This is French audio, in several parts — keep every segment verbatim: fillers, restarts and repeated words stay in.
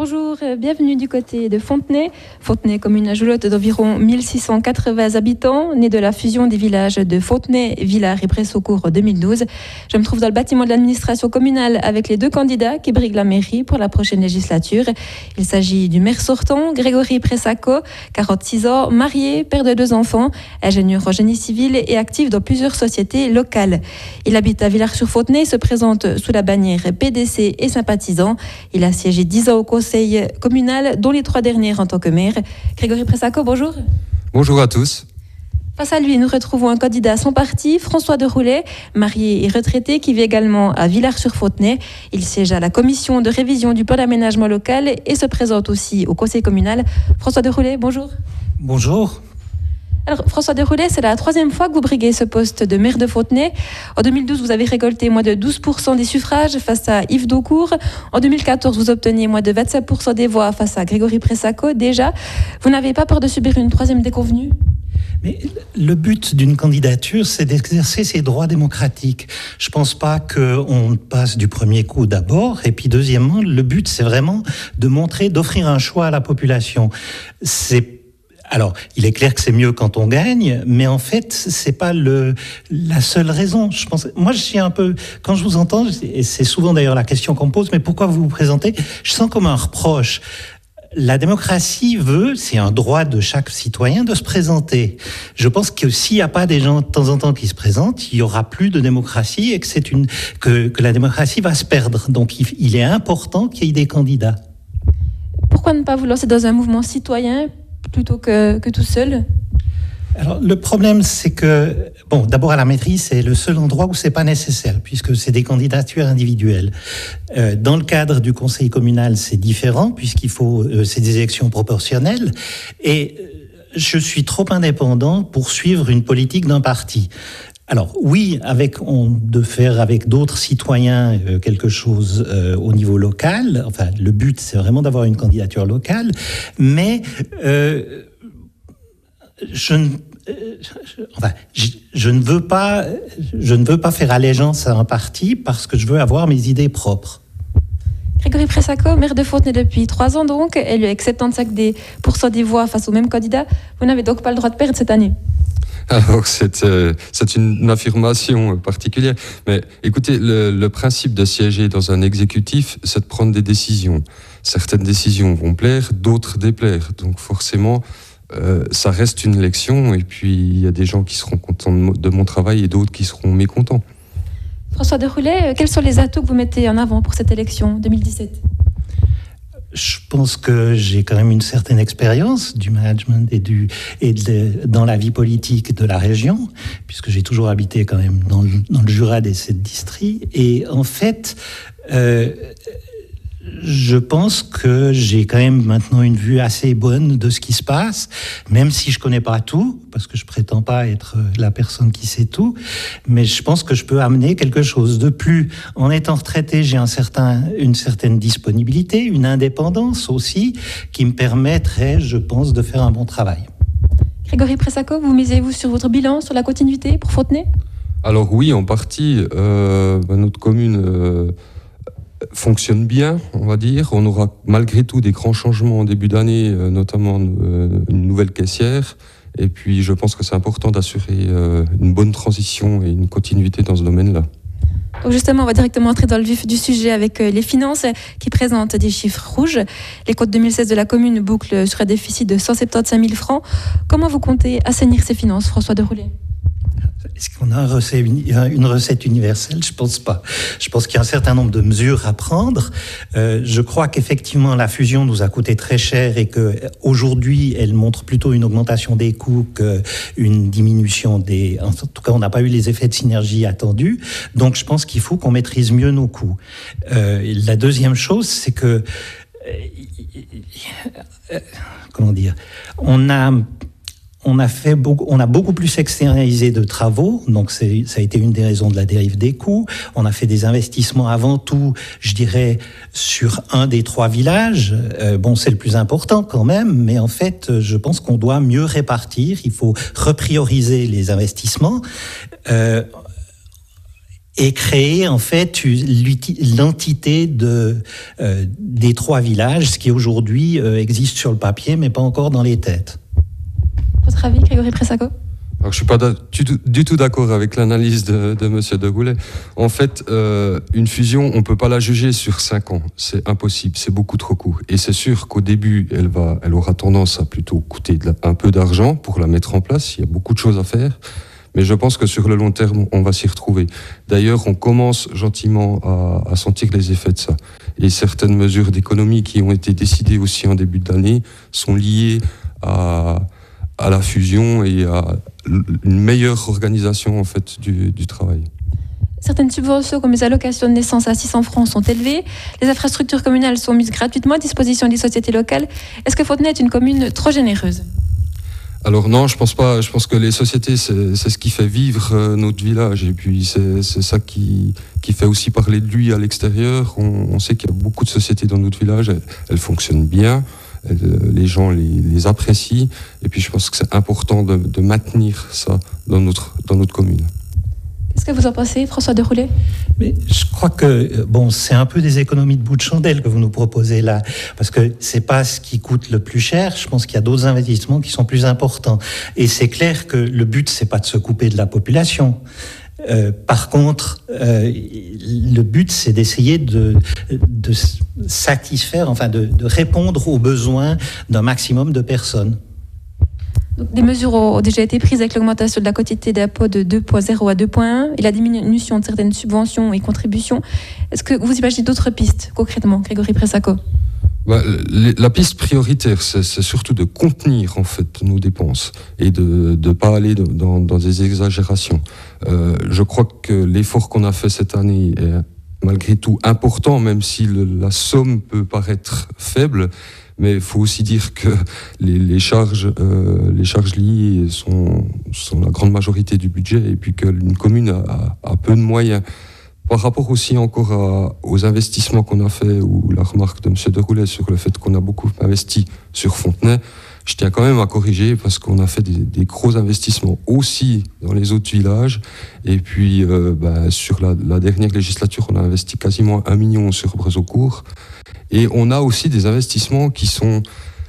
Bonjour, bienvenue du côté de Fontenay. Fontenay, commune à Joulotte d'environ mille six cent quatre-vingts habitants, née de la fusion des villages de Fontenay, Villars et Bressocourt en deux mille douze. Je me trouve dans le bâtiment de l'administration communale avec les deux candidats qui briguent la mairie pour la prochaine législature. Il s'agit du maire sortant, Grégory Pressaco, quarante-six ans, marié, père de deux enfants, ingénieur en génie civil et actif dans plusieurs sociétés locales. Il habite à Villars-sur-Fontenay, se présente sous la bannière P D C et sympathisant. Il a siégé dix ans au conseil communal, dont les trois dernières en tant que maire. Grégory Pressaco, bonjour. Bonjour à tous. Face à lui, nous retrouvons un candidat à son parti, François Deroulet, marié et retraité, qui vit également à Villars-sur-Fontenay. Il siège à la commission de révision du plan d'aménagement local et se présente aussi au conseil communal. François Deroulet, bonjour. Bonjour. Alors, François Deroulet, c'est la troisième fois que vous briguez ce poste de maire de Fontenay. En deux mille douze, vous avez récolté moins de douze pour cent des suffrages face à Yves Daucourt. En deux mille quatorze, vous obteniez moins de vingt-sept pour cent des voix face à Grégory Pressaco. Déjà, vous n'avez pas peur de subir une troisième déconvenue ? Mais le but d'une candidature, c'est d'exercer ses droits démocratiques. Je pense pas qu'on passe du premier coup d'abord. Et puis deuxièmement, le but, c'est vraiment de montrer, d'offrir un choix à la population. C'est Alors, il est clair que c'est mieux quand on gagne, mais en fait, c'est pas le la seule raison. Je pense, moi, je suis un peu, quand je vous entends, et c'est souvent d'ailleurs la question qu'on me pose, mais pourquoi vous vous présentez ? Je sens comme un reproche. La démocratie veut, c'est un droit de chaque citoyen de se présenter. Je pense que s'il n'y a pas des gens de temps en temps qui se présentent, il y aura plus de démocratie et que c'est une que que la démocratie va se perdre. Donc, il, il est important qu'il y ait des candidats. Pourquoi ne pas vous lancer dans un mouvement citoyen plutôt que, que tout seul ? Alors, le problème, c'est que, bon, d'abord, à la mairie, c'est le seul endroit où c'est pas nécessaire, puisque c'est des candidatures individuelles. Euh, dans le cadre du conseil communal, c'est différent, puisqu'il faut, euh, c'est des élections proportionnelles, et je suis trop indépendant pour suivre une politique d'un parti. Alors oui, avec on de faire avec d'autres citoyens euh, quelque chose euh, au niveau local. Enfin, le but c'est vraiment d'avoir une candidature locale, mais euh, je ne je, enfin je, je ne veux pas je ne veux pas faire allégeance à un parti parce que je veux avoir mes idées propres. Grégory Pressaco, maire de Fontenay depuis trois ans donc, élu avec soixante-quinze pour cent des voix face au même candidat. Vous n'avez donc pas le droit de perdre cette année. Alors, c'est, euh, c'est une affirmation particulière. Mais écoutez, le, le principe de siéger dans un exécutif, c'est de prendre des décisions. Certaines décisions vont plaire, d'autres déplaire. Donc forcément, euh, ça reste une élection. Et puis, il y a des gens qui seront contents de, mo- de mon travail et d'autres qui seront mécontents. François Deroulet, quels sont les atouts que vous mettez en avant pour cette élection deux mille dix-sept ? Je pense que j'ai quand même une certaine expérience du management et du et de, dans la vie politique de la région, puisque j'ai toujours habité quand même dans le, dans le Jura des sept districts. Et en fait, euh, je pense que j'ai quand même maintenant une vue assez bonne de ce qui se passe, même si je connais pas tout, parce que je prétends pas être la personne qui sait tout, mais je pense que je peux amener quelque chose de plus. En étant retraité, j'ai un certain, une certaine disponibilité, une indépendance aussi, qui me permettrait, je pense, de faire un bon travail. Grégory Pressaco, vous misez-vous sur votre bilan, sur la continuité pour Fontenay ? Alors oui, en partie, euh, bah, notre commune euh, fonctionne bien, on va dire. On aura malgré tout des grands changements en début d'année, euh, notamment euh, une nouvelle caissière. Et puis je pense que c'est important d'assurer euh, une bonne transition et une continuité dans ce domaine-là. Donc justement, on va directement entrer dans le vif du sujet avec les finances qui présentent des chiffres rouges. Les comptes deux mille seize de la commune bouclent sur un déficit de cent soixante-quinze mille francs. Comment vous comptez assainir ces finances, François Deroulet ? Est-ce qu'on a un recette, une recette universelle ? Je pense pas. Je pense qu'il y a un certain nombre de mesures à prendre. Euh, je crois qu'effectivement la fusion nous a coûté très cher et que aujourd'hui elle montre plutôt une augmentation des coûts qu'une diminution des. En tout cas, on n'a pas eu les effets de synergie attendus. Donc, je pense qu'il faut qu'on maîtrise mieux nos coûts. Euh, la deuxième chose, c'est que euh, comment dire, on a On a, fait beaucoup, on a beaucoup plus externalisé de travaux, donc c'est, ça a été une des raisons de la dérive des coûts. On a fait des investissements avant tout, je dirais, sur un des trois villages. Euh, bon, c'est le plus important quand même, mais en fait, je pense qu'on doit mieux répartir. Il faut reprioriser les investissements. Euh, et créer en fait l'entité de, euh, des trois villages, ce qui aujourd'hui euh, existe sur le papier, mais pas encore dans les têtes. Votre avis, Grégory Pressaco ? Alors, je suis pas du tout, du tout d'accord avec l'analyse de, de Monsieur de Roulet. En fait, euh, une fusion, on peut pas la juger sur cinq ans. C'est impossible, c'est beaucoup trop court. Et c'est sûr qu'au début, elle va, elle aura tendance à plutôt coûter de la, un peu d'argent pour la mettre en place. Il y a beaucoup de choses à faire. Mais je pense que sur le long terme, on va s'y retrouver. D'ailleurs, on commence gentiment à, à sentir les effets de ça. Et certaines mesures d'économie qui ont été décidées aussi en début d'année sont liées à, à la fusion et à une meilleure organisation en fait du, du travail. Certaines subventions comme les allocations de naissance à six cents francs sont élevées. Les infrastructures communales sont mises gratuitement à disposition des sociétés locales. Est-ce que Fontenay est une commune trop généreuse ? Alors non, je pense pas. Je pense que les sociétés, c'est, c'est ce qui fait vivre euh, notre village. Et puis c'est, c'est ça qui, qui fait aussi parler de lui à l'extérieur. On, on sait qu'il y a beaucoup de sociétés dans notre village. Elles, elles fonctionnent bien. Elles, les gens les, les apprécient. Et puis je pense que c'est important de, de maintenir ça dans notre, dans notre commune. Qu'est-ce que vous en pensez, François de Roulet ? Mais je crois que bon, c'est un peu des économies de bout de chandelle que vous nous proposez là, parce que c'est pas ce qui coûte le plus cher. Je pense qu'il y a d'autres investissements qui sont plus importants. Et c'est clair que le but, c'est pas de se couper de la population. Euh, par contre, euh, le but, c'est d'essayer de, de satisfaire, enfin, de, de répondre aux besoins d'un maximum de personnes. Des mesures ont déjà été prises avec l'augmentation de la quotité d'impôt de deux virgule zéro à deux virgule un et la diminution de certaines subventions et contributions. Est-ce que vous imaginez d'autres pistes, concrètement, Grégory Pressaco ? Bah, la piste prioritaire, c'est, c'est surtout de contenir en fait nos dépenses et de ne pas aller dans, dans des exagérations. Euh, je crois que l'effort qu'on a fait cette année est malgré tout important, même si le, la somme peut paraître faible. Mais il faut aussi dire que les, les, charges, euh, les charges liées sont, sont la grande majorité du budget et puis qu'une commune a, a, a peu de moyens. Par rapport aussi encore à, aux investissements qu'on a fait, ou la remarque de M. de Roulet sur le fait qu'on a beaucoup investi sur Fontenay, je tiens quand même à corriger parce qu'on a fait des, des gros investissements aussi dans les autres villages. Et puis euh, bah, sur la, la dernière législature, on a investi quasiment un million sur Brézaucourt. Et on a aussi des investissements qui sont,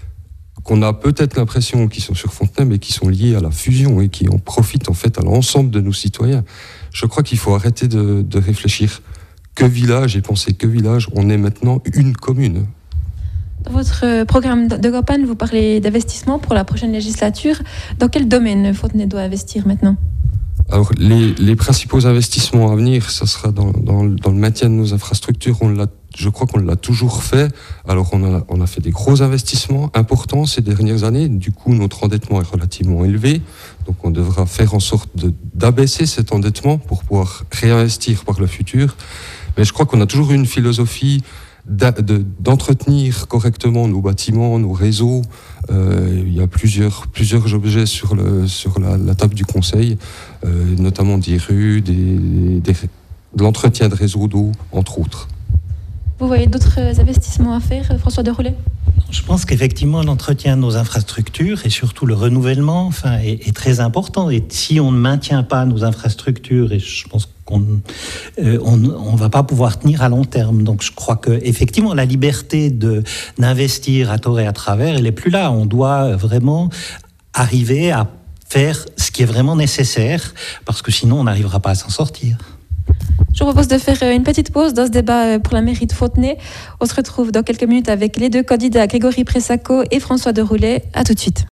qu'on a peut-être l'impression qui sont sur Fontenay, mais qui sont liés à la fusion et qui en profitent en fait à l'ensemble de nos citoyens. Je crois qu'il faut arrêter de, de réfléchir que village et penser que village. On est maintenant une commune. Dans votre programme de campagne, vous parlez d'investissement pour la prochaine législature. Dans quel domaine Fontenay doit investir maintenant ? Alors, les, les principaux investissements à venir, ça sera dans, dans, dans le maintien de nos infrastructures. On l'a, je crois qu'on l'a toujours fait. Alors, on a, on a fait des gros investissements importants ces dernières années. Du coup, notre endettement est relativement élevé. Donc, on devra faire en sorte de, d'abaisser cet endettement pour pouvoir réinvestir par le futur. Mais je crois qu'on a toujours eu une philosophie De, d'entretenir correctement nos bâtiments, nos réseaux. Euh, il y a plusieurs, plusieurs objets sur, le, sur la, la table du Conseil, euh, notamment des rues, des, des, de l'entretien de réseaux d'eau, entre autres. Vous voyez d'autres investissements à faire, François de Roulet ? Je pense qu'effectivement, l'entretien de nos infrastructures et surtout le renouvellement enfin, est, est très important. Et si on ne maintient pas nos infrastructures, et je pense qu'on euh, on, on va pas pouvoir tenir à long terme. Donc je crois que effectivement, la liberté de, d'investir à tort et à travers, elle est plus là. On doit vraiment arriver à faire ce qui est vraiment nécessaire, parce que sinon on n'arrivera pas à s'en sortir. Je vous propose de faire une petite pause dans ce débat pour la mairie de Fontenay. On se retrouve dans quelques minutes avec les deux candidats, Grégory Pressaco et François de Roulet. À tout de suite.